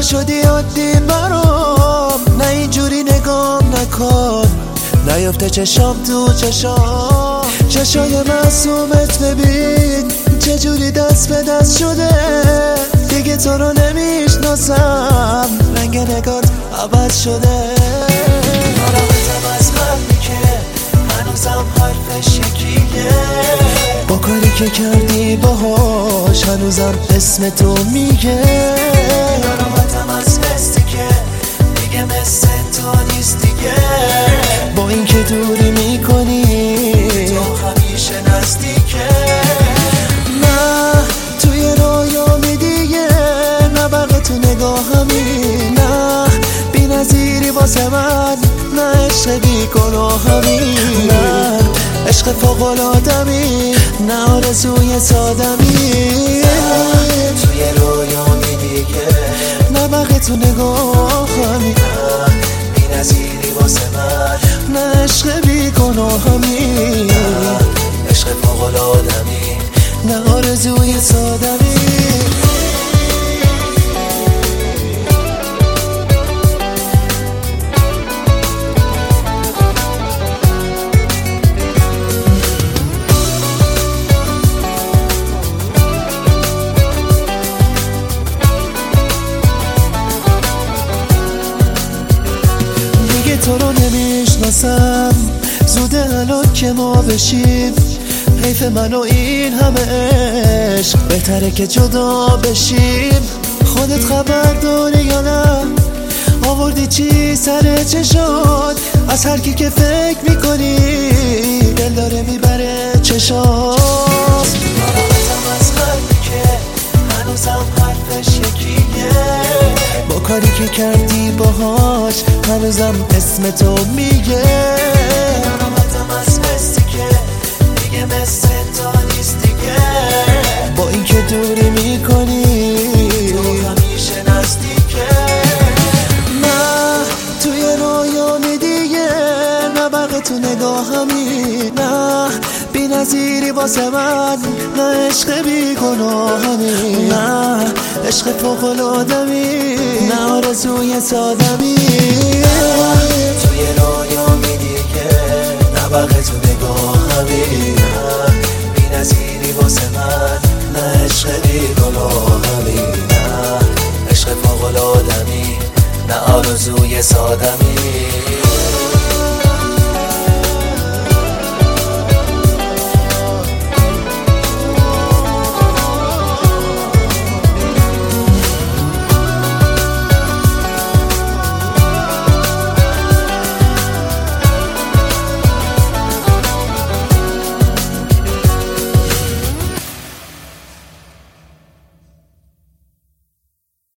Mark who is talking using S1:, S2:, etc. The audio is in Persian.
S1: شدی عادی برام، نه اینجوری نگام نکن، نیفته چشام تو چشام. چشای معصومت ببین چجوری دست به دست شده، دیگه تو رو نمیشناسم، رنگ نگات عوض شده. ناراحتم از قلبی که هنوزم حرفش یکیه، با کاری که کردی باهاش هنوزم اسم تو میگه. ناراحتم از حسی که دیگه مثل تو نیست دیگه، با این که دوری میکنی تو همیشه نزدیکه. نه توی رویامی دیگه، نه بقیه تو نگاهمی، نه بی نظیری واسه من، نه عشق بی گناهمی، نه عشق فوق‌العاده‌ای، نه آرزوی سادمی. توی رویامی دیگه، نه بقیه تو نگاهمی، نه بی نظیری واسه من، نه عشق بی گناهمی، نه عشق فوق‌العاده‌ای، نه آرزوی سادمی. تو رو نمیشناسم، زوده الان که ما بشیم، حیف من و این همه عشق، بهتره که جدا بشیم. خودت خبر داری یا نه؟ آوردی چی سر چشات؟ از هر کی که فکر میکنی دل داره میبره چشات. ناراحتم از قلبی که هنوزم حرفش یکیه، با کاری که کردی باهاش هنوزم اسم تو میگه. ناراحتم از حسی که دیگه مثل تو نیست دیگه، با این که دوری میکنی تو همیشه نزدیکه. نه توی رویامی دیگه، نه بقیه تو نگاهمی، نه بی نظیری واسه من، نه عشق بی گناهمی، نه عشق فوق‌العاده‌ای، نه آرزوی سادمی. توی رویامی دیگه، نه بقیه تو نگاهمی، نه بی نظیری واسه من، نه عشق بی گناهمی، نه عشق فوق‌العاده‌ای، نه آرزوی سادمی.